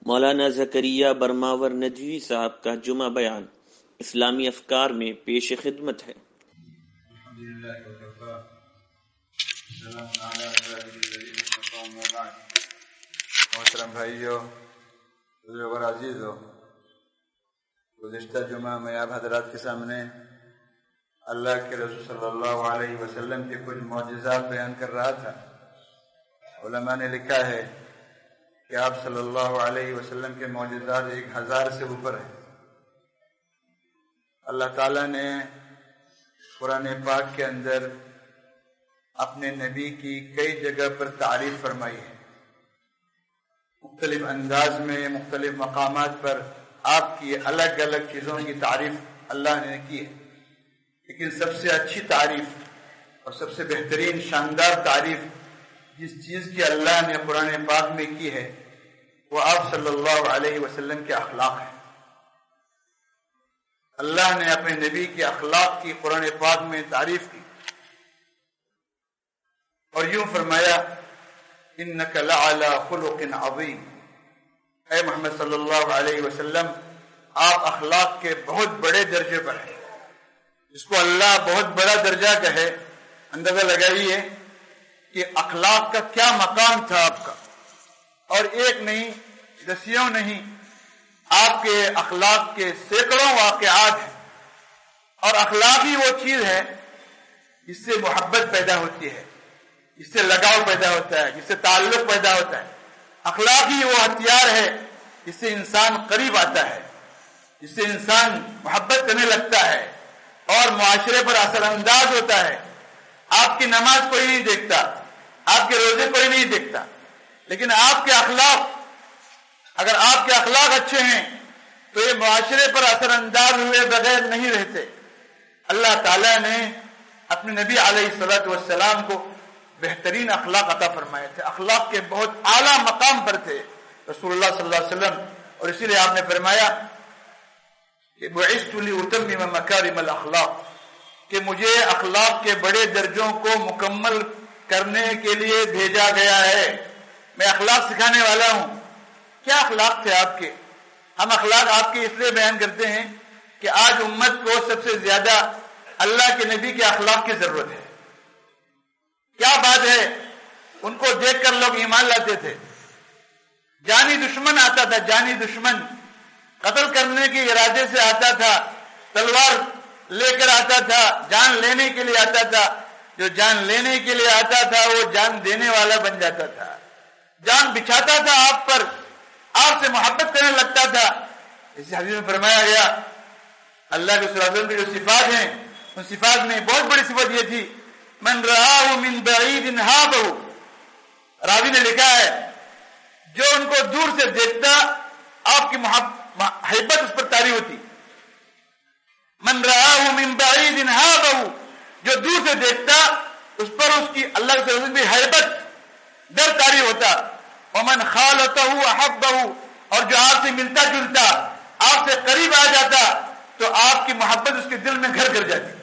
مولانا زکریا برماور ندوی صاحب کا جمعہ بیان اسلامی افکار میں پیش خدمت ہے۔ محترم بھائیو، بزرگ اور عزیزو، گزشتہ جمعہ میں آپ حضرات کے سامنے اللہ کے رسول صلی اللہ علیہ وسلم کے کچھ معجزات بیان کر رہا تھا۔ علماء نے لکھا ہے کہ آپ صلی اللہ علیہ وسلم کے معجزات 1000 سے اوپر ہیں۔ اللہ تعالیٰ نے قرآن پاک کے اندر اپنے نبی کی کئی جگہ پر تعریف فرمائی ہے، مختلف انداز میں، مختلف مقامات پر آپ کی الگ الگ چیزوں کی تعریف اللہ نے کی ہے، لیکن سب سے اچھی تعریف اور سب سے بہترین شاندار تعریف جس چیز کی اللہ نے قرآن پاک میں کی ہے وہ آپ صلی اللہ علیہ وسلم کے اخلاق ہیں۔ اللہ نے اپنے نبی کے اخلاق کی قرآن پاک میں تعریف کی اور یوں فرمایا، انک لعلی خلق عظیم، اے محمد صلی اللہ علیہ وسلم آپ اخلاق کے بہت بڑے درجے پر ہیں۔ جس کو اللہ بہت بڑا درجہ کہے، اندازہ لگائیے کہ اخلاق کا کیا مقام تھا آپ کا، اور ایک نہیں، دسیوں نہیں، آپ کے اخلاق کے سینکڑوں واقعات ہیں۔ اور اخلاق ہی وہ چیز ہے جس سے محبت پیدا ہوتی ہے، جس سے لگاؤ پیدا ہوتا ہے، جس سے تعلق پیدا ہوتا ہے۔ اخلاق ہی وہ ہتھیار ہے جس سے انسان قریب آتا ہے، جس سے انسان محبت کرنے لگتا ہے اور معاشرے پر اثر انداز ہوتا ہے۔ آپ کی نماز کوئی نہیں دیکھتا، آپ کے روزے کوئی نہیں دیکھتا، لیکن آپ کے اخلاق، اگر آپ کے اخلاق اچھے ہیں تو یہ معاشرے پر اثر انداز ہوئے بغیر نہیں رہتے۔ اللہ تعالیٰ نے اپنے نبی علیہ الصلوۃ والسلام کو بہترین اخلاق عطا فرمائے تھے، اخلاق کے بہت اعلیٰ مقام پر تھے رسول اللہ صلی اللہ علیہ وسلم، اور اسی لیے آپ نے فرمایا کہ بعثت لأتمم مکارم الاخلاق، کہ مجھے اخلاق کے بڑے درجوں کو مکمل کرنے کے لیے بھیجا گیا ہے، میں اخلاق سکھانے والا ہوں۔ کیا اخلاق تھے آپ کے؟ ہم اخلاق آپ کے اس لیے بیان کرتے ہیں کہ آج امت کو سب سے زیادہ اللہ کے نبی کے اخلاق کی ضرورت ہے۔ کیا بات ہے، ان کو دیکھ کر لوگ ایمان لاتے تھے۔ جانی دشمن آتا تھا، جانی دشمن قتل کرنے کے ارادے سے آتا تھا، تلوار لے کر آتا تھا، جان لینے کے لیے آتا تھا۔ جو جان لینے کے لیے آتا تھا وہ جان دینے والا بن جاتا تھا، جان بچھاتا تھا آپ پر، آپ سے محبت کرنے لگتا تھا۔ اسی حدیث میں فرمایا گیا، اللہ کے صلی اللہ علیہ وسلم کی جو صفات ہیں ان صفات میں بہت بڑی صفت یہ تھی، من رآہ من بعید ہابہ، راوی نے لکھا ہے جو ان کو دور سے دیکھتا آپ کی محبت اس پر طاری ہوتی۔ من رآہ من بعید ہابہ، جو دور سے دیکھتا اس پر اس کی اللہ کے رسول کی حیبت، ڈر طاری ہوتا۔ ومن خالطہ احبہ، اور جو آپ سے ملتا جلتا، آپ سے قریب آ جاتا تو آپ کی محبت اس کے دل میں گھر کر جاتی۔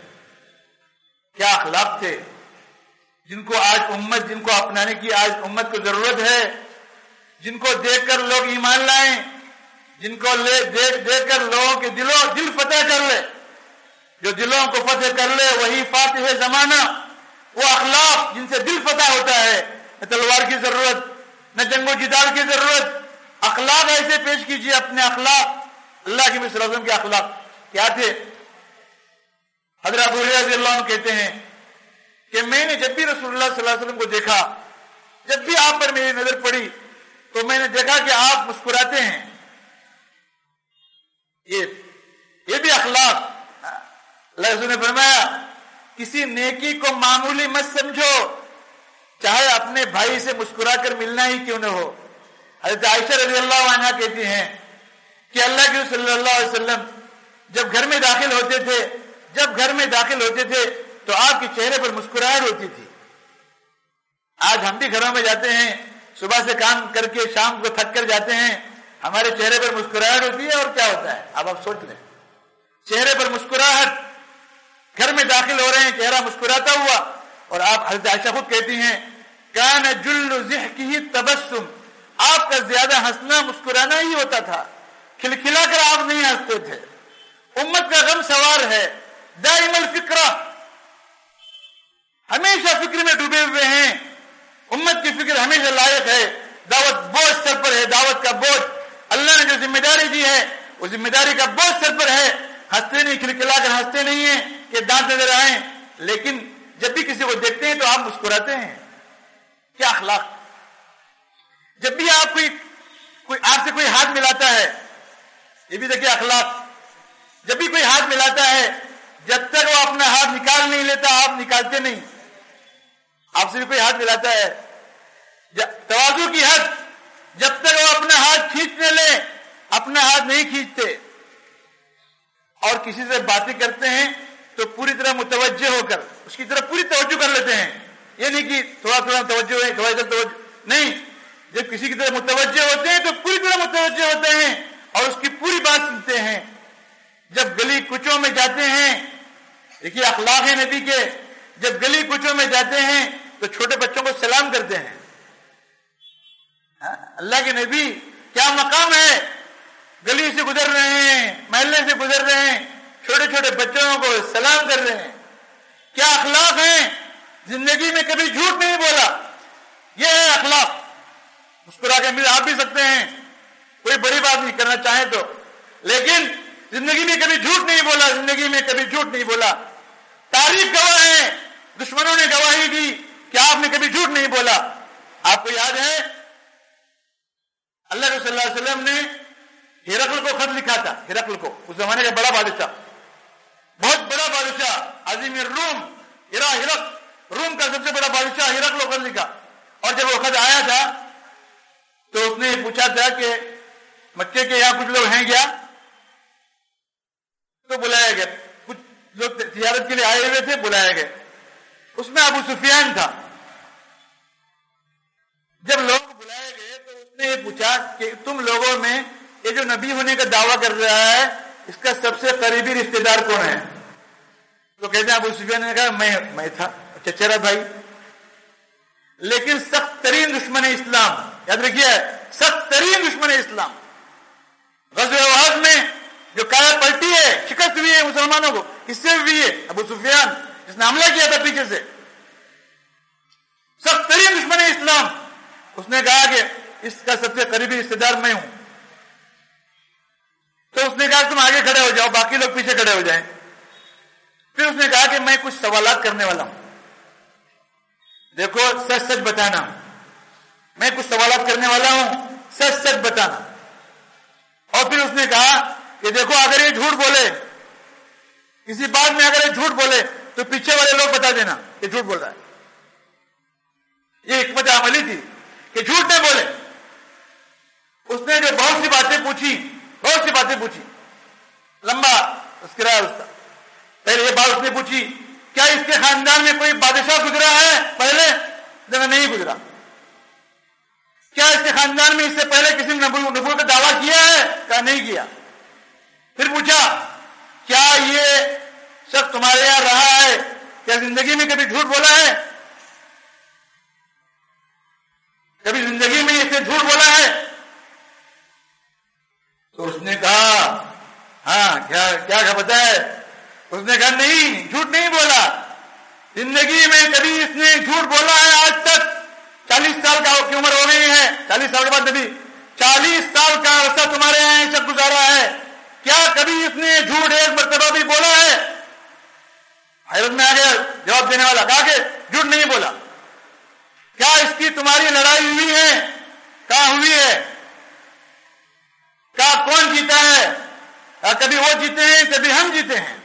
کیا اخلاق تھے جن کو آج امت، جن کو اپنانے کی آج امت کو ضرورت ہے، جن کو دیکھ کر لوگ ایمان لائیں، جن کو دیکھ کر لوگوں کے دل فتح کر لے۔ جو دلوں کو فتح کر لے وہی فاتح زمانہ۔ وہ اخلاق جن سے دل فتح ہوتا ہے، نہ تلوار کی ضرورت، نہ جنگ و جدال کی ضرورت۔ اخلاق ایسے پیش کیجیے، اپنے اخلاق۔ اللہ کے نبی صلی اللہ علیہ وسلم کے اخلاق کیا تھے؟ حضرت ابو ہریرہ رضی اللہ عنہ کہتے ہیں کہ میں نے جب بھی رسول اللہ صلی اللہ علیہ وسلم کو دیکھا، جب بھی آپ پر میری نظر پڑی تو میں نے دیکھا کہ آپ مسکراتے ہیں۔ یہ بھی اخلاق۔ اللہ رسول نے فرمایا کسی نیکی کو معمولی مت سمجھو، چاہے اپنے بھائی سے مسکرا کر ملنا ہی کیوں نہ ہو۔ حضرت عائشہ رضی اللہ عنہا کہتی ہیں کہ اللہ کے صلی اللہ علیہ وسلم جب گھر میں داخل ہوتے تھے تو آپ کے چہرے پر مسکراہٹ ہوتی تھی۔ آج ہم بھی گھروں میں جاتے ہیں، صبح سے کام کر کے شام کو تھک کر جاتے ہیں، ہمارے چہرے پر مسکراہٹ ہوتی ہے اور کیا ہوتا ہے؟ اب آپ سوچ لیں، چہرے پر مسکراہٹ، گھر میں داخل ہو رہے ہیں چہرہ مسکراتا ہوا، اور آپ حضرت عائشہ خود کہتی ہیں کان جل ضحکہ تبسم، آپ کا زیادہ ہنسنا مسکرانا ہی ہوتا تھا، کھلکھلا کر آپ نہیں ہنستے تھے۔ امت کا غم سوار ہے، دائم الفکرہ، ہمیشہ فکر میں ڈوبے ہوئے ہیں۔ امت کی فکر ہمیشہ لائق ہے۔ دعوت بوجھ سر پر ہے، دعوت کا بوجھ اللہ نے جو ذمہ داری دی ہے وہ ذمہ داری کا بوجھ سر پر ہے۔ ہنستے نہیں، کھلکھلا کر ہنستے نہیں ہیں کہ دانت نظر آئیں، لیکن جب بھی کسی کو دیکھتے ہیں تو آپ مسکراتے ہیں۔ کیا اخلاق! جب بھی آپ آپ سے کوئی ہاتھ ملاتا ہے، یہ بھی دیکھیے اخلاق، جب بھی کوئی ہاتھ ملاتا ہے جب تک وہ اپنا ہاتھ نکال نہیں لیتا آپ نکالتے نہیں۔ آپ سے بھی کوئی ہاتھ ملاتا ہے، تواضع کی حد، جب تک وہ اپنا ہاتھ کھینچنے لے اپنا ہاتھ نہیں کھینچتے، اور کسی سے باتیں کرتے ہیں تو پوری طرح متوجہ ہو کر اس کی طرف پوری توجہ کر لیتے ہیں۔ یہ نہیں کہ تھوڑا تھوڑا توجہ ہے، تھوڑا ادھر توجہ نہیں، جب کسی کی طرف متوجہ ہوتے ہیں تو پوری طرح متوجہ ہوتے ہیں اور اس کی پوری بات سنتے ہیں۔ جب گلی کوچوں میں جاتے ہیں، دیکھیے اخلاق ہے نبی کے، جب گلی کوچوں میں جاتے ہیں تو چھوٹے بچوں کو سلام کرتے ہیں۔ اللہ کے نبی کیا مقام ہے، گلی سے گزر رہے ہیں، محلے سے گزر رہے ہیں، چھوٹے چھوٹے بچوں کو سلام کر رہے ہیں۔ کیا اخلاق ہیں، زندگی میں کبھی جھوٹ نہیں بولا، یہ ہے اخلاق۔ مسکرا کے آپ بھی سکتے ہیں، کوئی بڑی بات نہیں کرنا چاہیں تو، لیکن زندگی میں کبھی جھوٹ نہیں بولا، زندگی میں کبھی جھوٹ نہیں بولا۔ تاریخ گواہ ہے، دشمنوں نے گواہی دی کہ آپ نے کبھی جھوٹ نہیں بولا۔ آپ کو یاد ہے اللہ رسول صلی اللہ علیہ وسلم نے ہرقل کو خط لکھا تھا، ہرقل کو، اس زمانے کا بڑا بادشاہ، بہت بڑا بادشاہ، عظیم الروم، ہرقل، روم کا سب سے بڑا بادشاہ، ہرقل کو خط لکھا، اور جب وہ خط آیا تھا تو اس نے پوچھا تھا کہ مکے کے یہاں کچھ لوگ ہیں کیا؟ تو بلایا گیا، کچھ لوگ تجارت کے لیے آئے ہوئے تھے، بلایا گئے، اس میں ابو سفیان تھا۔ جب لوگ بلائے گئے تو اس نے یہ پوچھا کہ تم لوگوں میں یہ جو نبی ہونے کا دعویٰ کر رہا ہے اس کا سب سے قریبی رشتہ دار کون ہے؟ تو کہتے ہیں ابو سفیان نے کہا میں تھا، چچیرا بھائی، لیکن سخت ترین دشمن اسلام، یاد رکھیے سخت ترین دشمن اسلام، غزوہ احد میں جو کایا پلٹی ہے، شکست ہوئی ہے مسلمانوں کو، اس سے ہوئی ہے ابو سفیان جس نے حملہ کیا تھا پیچھے سے، سخت ترین دشمن اسلام۔ اس نے کہا کہ اس کا سب سے قریبی رشتہ دار میں ہوں۔ تو اس نے کہا تم آگے کھڑے ہو جاؤ، باقی لوگ پیچھے کھڑے ہو جائیں۔ پھر اس نے کہا کہ میں کچھ سوالات کرنے والا ہوں، دیکھو سچ سچ بتانا، میں کچھ سوالات کرنے والا ہوں، سچ سچ بتانا۔ اور پھر اس نے کہا کہ دیکھو اگر یہ جھوٹ بولے، کسی بات میں اگر یہ جھوٹ بولے تو پیچھے والے لوگ بتا دینا کہ جھوٹ بول رہا ہے۔ یہ حکمت عملی تھی کہ جھوٹ نہ بولے۔ اس نے جو بہت سی باتیں پوچھی، لمبا تذکرہ ہے اس کا۔ پہلے یہ بات اس نے پوچھی کیا اس کے خاندان میں کوئی بادشاہ گزرا ہے پہلے؟ نہیں گزرا۔ کیا اس کے خاندان میں اس سے پہلے کسی نے نبوت کا دعویٰ کیا ہے؟ کہا نہیں کیا۔ پھر پوچھا کیا یہ شخص تمہارے یہاں رہا ہے؟ کیا زندگی میں کبھی جھوٹ بولا ہے؟ کبھی زندگی میں اس نے جھوٹ بولا ہے؟ تو اس نے کہا ہاں، کیا پتا ہے؟ اس نے کہا نہیں، جھوٹ نہیں بولا، زندگی میں کبھی اس نے جھوٹ بولا ہے آج تک؟ 40 سال کی عمر ہو گئی ہے، 40 سال کے بعد نبی، 40 سال کا عرصہ تمہارے یہاں یہ شخص گزارا ہے، کیا کبھی اس نے جھوٹ ایک مرتبہ بھی بولا ہے؟ حیرت میں آ گیا جواب دینے والا، کہا کہ جھوٹ نہیں بولا۔ کیا اس کی تمہاری لڑائی ہوئی ہے؟ کہاں ہوئی ہے؟ کہا کون جیتا ہے؟ کبھی وہ جیتے ہیں، کبھی ہم جیتے ہیں۔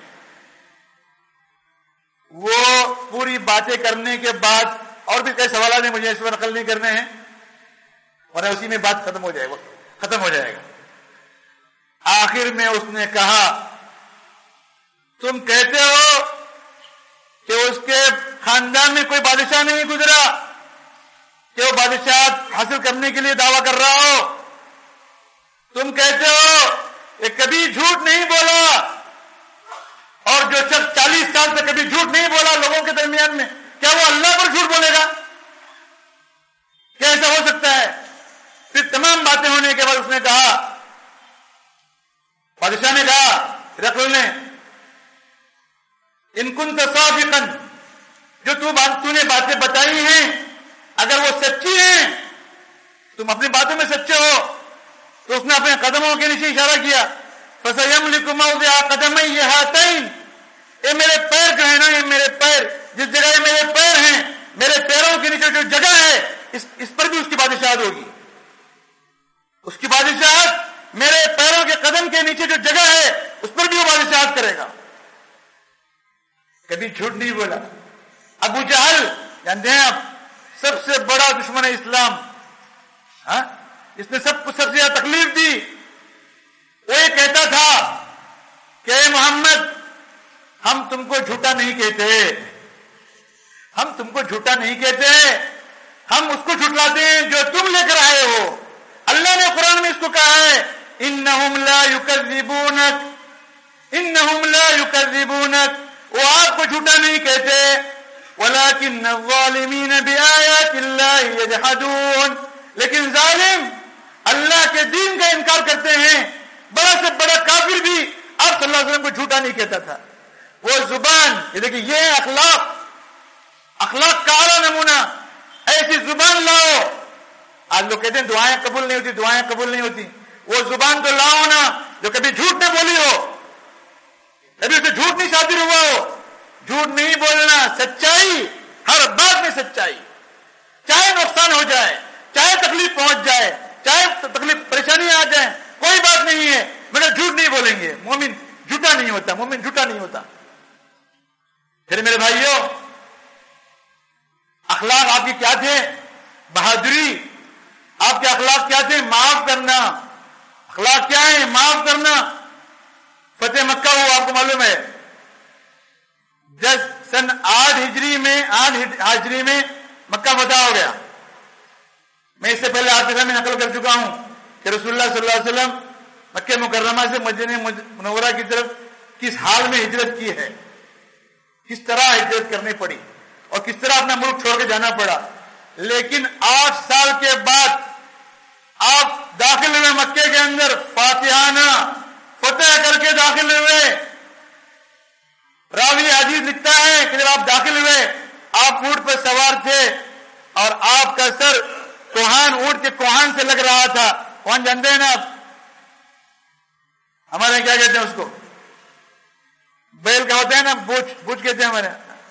وہ پوری باتیں کرنے کے بعد، اور بھی کئی سوالات ہیں مجھے اس پر نقل نہیں کرنے ہیں اور اسی میں بات ختم ہو جائے گا۔ آخر میں اس نے کہا تم کہتے ہو کہ اس کے خاندان میں کوئی بادشاہ نہیں گزرا، کہ وہ بادشاہت حاصل کرنے کے لیے دعویٰ کر رہا ہو، تم کہتے ہو کہ کبھی جھوٹ نہیں بولا، اور جو شخص 40 سال سے کبھی جھوٹ نہیں بولا لوگوں کے درمیان میں، کیا وہ اللہ پر جھوٹ بولے گا؟ کیا ایسا ہو سکتا ہے؟ پھر تمام باتیں ہونے کے بعد اس نے کہا، بادشاہ نے کہا ہرقل نے، ان کنت صادقا، جو تو نے باتیں بتائی ہیں اگر وہ سچی ہیں، تم اپنی باتوں میں سچے ہو، تو اس نے اپنے قدموں کے نیچے اشارہ کیا، فَسَيَمْلِكُ مَوْضِعَ قَدَمَيَّ هَاتَيْنِ، یہ میرے پیر جو ہے نا، یہ میرے پیر، جس جگہ یہ میرے پیر ہیں، میرے پیروں کے نیچے جو جگہ ہے، اس پر بھی اس کی بادشاہت ہوگی. اس کی بادشاہت میرے پیروں کے قدم کے نیچے جو جگہ ہے اس پر بھی وہ بادشاہت کرے گا. کبھی جھوٹ نہیں بولا. ابو جہل جانتے ہیں آپ، سب سے بڑا دشمن اسلام، اس نے سب کو سب سے زیادہ تکلیف دی. وہ یہ کہتا تھا کہ اے محمد، ہم تم کو جھوٹا نہیں کہتے، ہم تم کو جھوٹا نہیں کہتے، ہم اس کو جھٹلاتے ہیں جو تم لے کر آئے ہو. اللہ نے قرآن میں اس کو کہا ہے، انہم لا یکذبونک، انہم لا یکذبونک، وہ آپ کو جھوٹا نہیں کہتے، ولکن الظالمین بآیات اللہ یجحدون، لیکن ظالم اللہ کے دین کا انکار کرتے ہیں. بڑا سے بڑا کافر بھی آپ صلی اللہ علیہ وسلم کو جھوٹا نہیں کہتا تھا. وہ زبان، یہ دیکھیں، یہ اخلاق کا اعلیٰ نمونہ. ایسی زبان لاؤ. آج لوگ کہتے ہیں دعائیں قبول نہیں ہوتی، دعائیں قبول نہیں ہوتی. وہ زبان تو لاؤ نا جو کبھی جھوٹ نہ بولی ہو، کبھی اسے جھوٹ نہیں شادر ہوا ہو. جھوٹ نہیں بولنا، سچائی، ہر بات میں سچائی، چاہے نقصان ہو جائے، چاہے تکلیف پہنچ جائے، چاہے تکلیف پریشانی آ جائے، کوئی بات نہیں ہے، میرا جھوٹ نہیں بولیں گے. مومن جھوٹا نہیں ہوتا، مومن جھوٹا نہیں ہوتا. پھر میرے بھائیوں، اخلاق آپ کے کیا تھے؟ بہادری. آپ کے اخلاق کیا تھے؟ معاف کرنا. اخلاق کیا ہے؟ معاف کرنا. فتح مکہ ہوا، آپ کو معلوم ہے، جب سن 8 ہجری میں مکہ فتح ہو گیا. میں اس سے پہلے آپ کے سامنے نقل کر چکا ہوں کہ رسول اللہ صلی اللہ علیہ وسلم مکہ مکرمہ سے مدینہ منورہ کی طرف کس حال میں ہجرت کی ہے، کس طرح ہجرت کرنی پڑی اور کس طرح اپنا ملک چھوڑ کے جانا پڑا. لیکن 8 سال کے بعد آپ داخل ہوئے مکے کے اندر، فاتحانہ فتح کر کے داخل ہوئے. راوی حدیث لکھتا ہے کہ جب آپ داخل ہوئے، آپ اونٹ پر سوار تھے اور آپ کا سر کوہان، اونٹ کے کوہان سے لگ رہا تھا. کوہان جانتے ہیں نا آپ؟ ہمارے کیا کہتے ہیں اس کو؟ بیل کا ہوتا ہے نا، بوجھ کہتے ہیں ہمارے.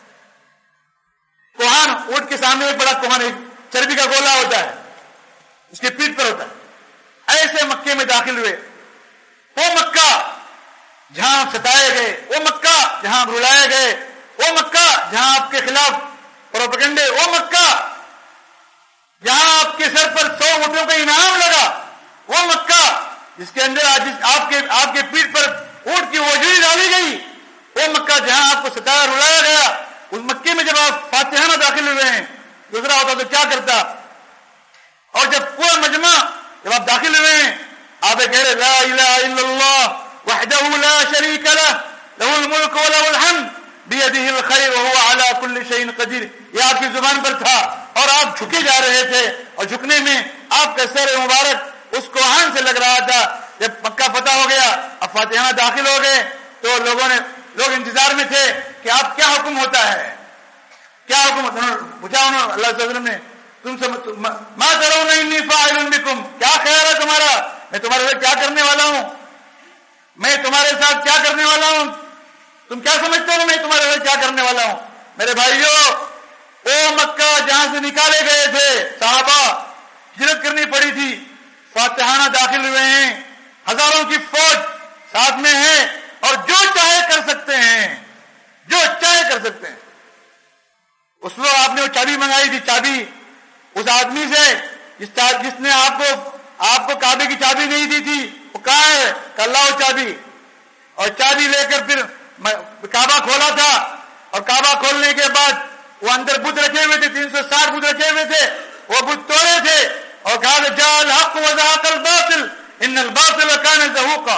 کوہان، اونٹ کے سامنے ایک بڑا کوہان، ایک چربی کا گولا ہوتا ہے، اس کے پیٹھ پر ہوتا ہے. ایسے مکے میں داخل ہوئے. وہ مکہ جہاں آپ ستائے گئے، وہ مکہ جہاں آپ رلائے گئے، وہ مکہ جہاں آپ کے خلاف پروپیگنڈے، وہ مکہ جہاں آپ کے سر پر 100 اونٹوں کا انعام لگا، وہ مکہ جس کے اندر آپ کے پیٹھ پر اونٹ کی وجوہی ڈالی گئی، وہ مکہ جہاں آپ کو ستایا رلایا گیا. اس مکے میں جب آپ فاتحانہ داخل ہوئے ہیں، دوسرا ہوتا تو کیا کرتا؟ اور جب پورا مجمع جب آپ داخل ہوئے ہیں، آپ کہہ رہے لا الہ الا اللہ وحدہ لا شریک لہ لہ الملک ولہ الحمد بیدہ الخیر وہو علی کل شیء قدیر. یہ آپ کی زبان پر تھا اور آپ جھکے جا رہے تھے، اور جھکنے میں آپ کا سر مبارک اس کوہان سے لگ رہا تھا. جب مکہ فتح ہو گیا، اب فاتحانہ داخل ہو گئے، تو لوگ انتظار میں تھے کہ آپ کیا حکم ہوتا ہے، کیا حکم ہوتا ہے. پوچھا انہوں نے، اللہ صلی اللہ علیہ وسلم نے، تم سے ما ترون انی فاعل بکم، کیا خیال ہے تمہارا، میں تمہارے ساتھ کیا کرنے والا ہوں، میں تمہارے ساتھ کیا کرنے والا ہوں، تم کیا سمجھتے ہو میں تمہارے ساتھ کیا کرنے والا ہوں. میرے بھائیوں، وہ مکہ جہاں سے نکالے گئے تھے صحابہ، ہجرت کرنی پڑی تھی، فاتحانہ داخل ہوئے ہیں، ہزاروں کی فوج ساتھ میں ہے، اور جو چاہے کر سکتے ہیں، جو چاہے کر سکتے ہیں. اس وقت آپ نے وہ چابی منگائی تھی، چابی اس آدمی سے جس نے آپ کو کعبے کی چابی نہیں دی تھی. وہ کہاں ہے؟ کہ اللہ وہ چابی. اور چابی لے کر پھر کعبہ کھولا تھا، اور کعبہ کھولنے کے بعد وہ اندر بت رکھے ہوئے تھے، 360 بت رکھے ہوئے تھے، وہ بت توڑے تھے اور کہا جاء الحق وزهق الباطل ان الباطل كان زهوقا.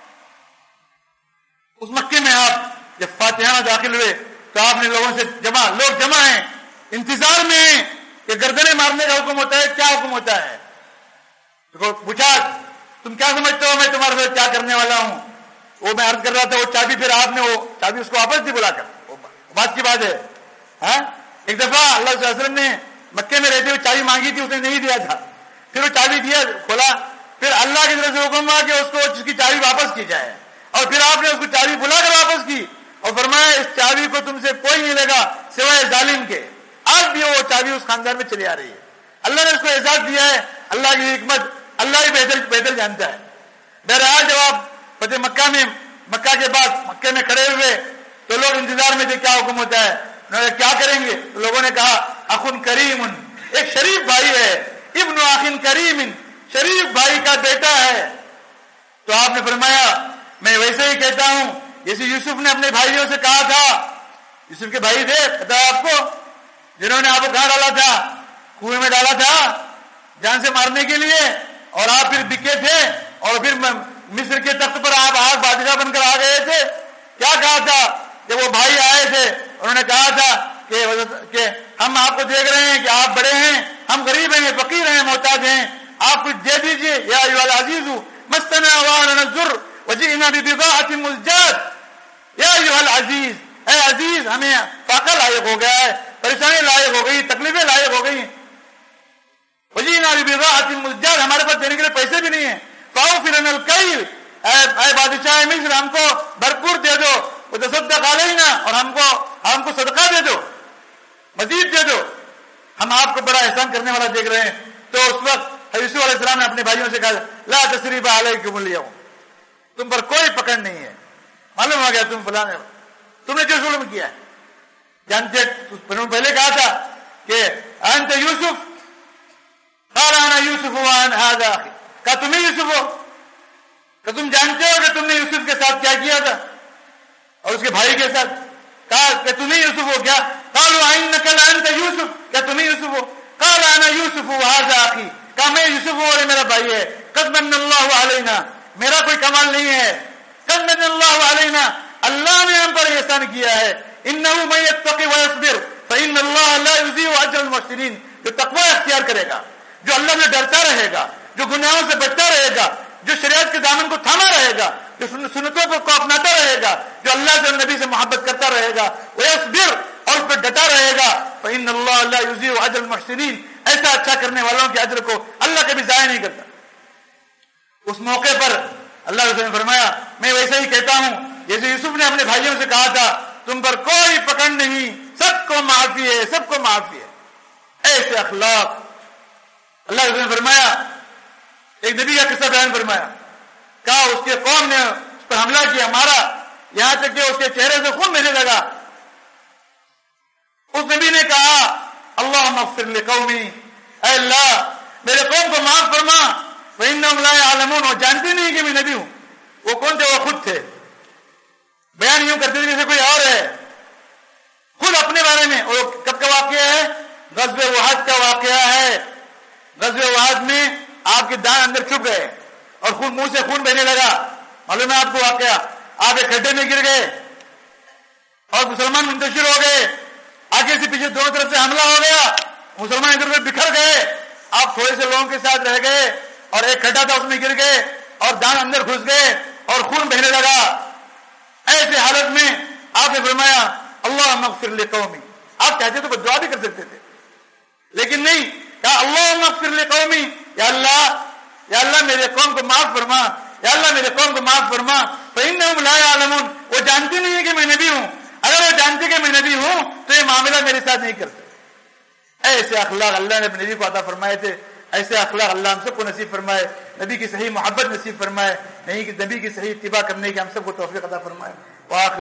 اس مکے میں آپ جب فاتحانہ داخل ہوئے تو آپ نے لوگوں سے لوگ جمع ہیں، انتظار میں ہیں کہ گردنیں مارنے کا حکم ہوتا ہے، کیا حکم ہوتا ہے. تو پوچھا تم کیا سمجھتے ہو میں تمہارے ساتھ کیا کرنے والا ہوں؟ وہ میں عرض کر رہا تھا وہ چابی پھر آپ نے وہ چابی اس کو واپس دی بلا کر، وہ بات کی بات ہے. ایک دفعہ اللہ صلی اللہ علیہ وسلم نے مکے میں رہتے ہوئے چابی مانگی تھی، اس نے نہیں دیا تھا، پھر وہ چابی دیا کھولا، پھر اللہ کی طرف سے حکم ہوا کہ اس کو اس کی چابی واپس کی جائے، اور پھر آپ نے اس کو چابی بلا کر واپس کی اور فرمایا اس چابی کو تم سے کوئی نہیں لے گا سوائے ظالم کے. آج بھی وہ چابی اس خاندان میں چلی آ رہی ہے. اللہ نے اس کو اعزاز دیا ہے، اللہ کی حکمت اللہ ہی بہتر جانتا ہے. بہرحال جب آپ فتح مکہ کے بعد مکے میں کھڑے ہوئے تو لوگ انتظار میں تھے کیا حکم ہوتا ہے، انہوں نے کیا کریں گے؟ تو لوگوں نے کہا اخن کریم، ایک شریف بھائی ہے، ابن اخن کریم، شریف بھائی کا بیٹا ہے. تو آپ نے فرمایا میں ویسے ہی کہتا ہوں جیسے یوسف نے اپنے بھائیوں سے کہا تھا. یوسف کے بھائی تھے پتا ہے آپ کو، جنہوں نے آپ کو کہاں ڈالا تھا؟ کنویں میں ڈالا تھا جان سے مارنے کے لیے، اور آپ پھر بکے تھے اور پھر مصر کے تخت پر آپ آج بادشاہ بن کر آ گئے تھے. کیا کہا تھا جب وہ بھائی آئے تھے؟ انہوں نے کہا تھا کہ ہم آپ کو دیکھ رہے ہیں کہ آپ بڑے ہیں، ہم غریب ہیں، فقیر ہیں، محتاج ہیں، آپ کچھ دے دیجئے. یا ایھا العزیز مستنا وعلنا الضر وجئنا ببضاعۃ مزجاۃ. یا ایھا العزیز، اے عزیز ہمیں فاقہ لائق ہو گیا ہے، پریشانی لائق ہو گئی، تکلیفیں لائق ہو گئی. وجئنا ببضاعۃ مزجاۃ، ہمارے پاس دینے کے لیے پیسے بھی نہیں ہیں. فاغفر لنا الکیل، اے بادشاہ مصر ہم کو بھرپور دے دو. وتصدق علینا، اور ہم کو صدقہ دے دو، مزید دے دو، ہم آپ کو بڑا احسان کرنے والا دیکھ رہے ہیں. تو اس وقت یوسف علیہ السلام نے اپنے بھائیوں سے کہا لا تثریب علیکم اليوم، تم پر کوئی پکڑ نہیں ہے. معلوم ہو گیا تم فلاں تم نے جو ظلم کیا ہے. جانتے پہلے کہا تھا کہ انت یوسف، قال انا یوسف وانا هذا اخي، کہا تم ہی یوسف ہو، کہ تم جانتے ہو کہ تم نے یوسف کے ساتھ کیا کیا تھا اور اس کے بھائی کے ساتھ. کہا کہ تم ہی یوسف ہو کیا؟ قالوا انک لانت یوسف، کیا تم ہی یوسف ہو؟ قال انا یوسف وهذا اخي، کہا میں یوسف ہوں اور میرا بھائی ہے. قد من اللہ علینا، میرا کوئی کمال نہیں ہے. قد من اللہ علینا، اللہ نے ہم پر احسان کیا ہے. انہ من یتقی ویصبر فان اللہ لا یضیع اجر المحسنین، جو تقوی اختیار کرے گا، جو اللہ سے ڈرتا رہے گا، جو گناہوں سے بچتا رہے گا، جو شریعت کے دامن کو تھاما رہے گا، جو سنتوں کو اپناتا رہے گا، جو اللہ سے نبی سے محبت کرتا رہے گا، ویصبر، اور اس پہ ڈٹا رہے گا، فإن اللہ لا یضیع اجر المحسنین، ایسا اچھا کرنے والوں کے اجر کو اللہ کبھی ضائع نہیں کرتا. اس موقع پر اللہ رسول نے فرمایا میں ویسے ہی کہتا ہوں جیسے یوسف نے اپنے بھائیوں سے کہا تھا تم پر کوئی پکڑ نہیں، سب کو معافی ہے، سب کو معافی ہے. ایسے اخلاق. اللہ رسول نے فرمایا ایک نبی کا قصہ بیان فرمایا، کہا اس کے قوم نے اس پر حملہ کیا، مارا، یہاں تک کہ اس کے چہرے سے خون بہنے لگا. اس نبی نے کہا اللہم اغفر لقومی، اے اللہ میرے قوم کو معاف فرما، فإنہم لا یعلمون، وہ جانتے نہیں کہ میں نبی ہوں. وہ کون تھے؟ وہ خود تھے. بیان یوں کرتے تھے جیسے کوئی اور ہے، خود اپنے بارے میں. وہ کب کا واقعہ ہے؟ غزوہ احد کا واقعہ ہے. غزوہ احد میں آپ کے دان اندر چھپ گئے اور خون، منہ سے خون بہنے لگا. معلوم ہے آپ کو واقعہ؟ آپ ایک کھڈے میں گر گئے اور مسلمان منتشر ہو گئے، آگے سے پیچھے دونوں طرف سے حملہ ہو گیا، مسلمان ادھر ادھر بکھر گئے، آپ تھوڑے سے لوگوں کے ساتھ رہ گئے اور ایک کھڈا تھا اس میں گر گئے اور دان اندر گھس گئے اور خون بہنے لگا. ایسے حالت میں آپ نے فرمایا اللہم اغفر لقومی. آپ چاہتے تو دعا بھی کر سکتے تھے لیکن نہیں، کہا اللہم اغفر لقومی، یا اللہ میرے قوم کو معاف فرما، یا اللہ میرے قوم کو معاف فرما، فإنہم لا یعلمون، وہ جانتے نہیں کہ میں نبی ہوں. اگر وہ جانتے کہ میں نبی ہوں تو یہ معاملہ میرے ساتھ نہیں کرتے. ایسے اخلاق اللہ نے نبی کو عطا فرمائے تھے. ایسے اخلاق اللہ ہم سب کو نصیب فرمائے، نبی کی صحیح محبت نصیب فرمائے، نہیں کہ نبی کی صحیح اتباع کرنے کی ہم سب کو توفیق عطا فرمائے.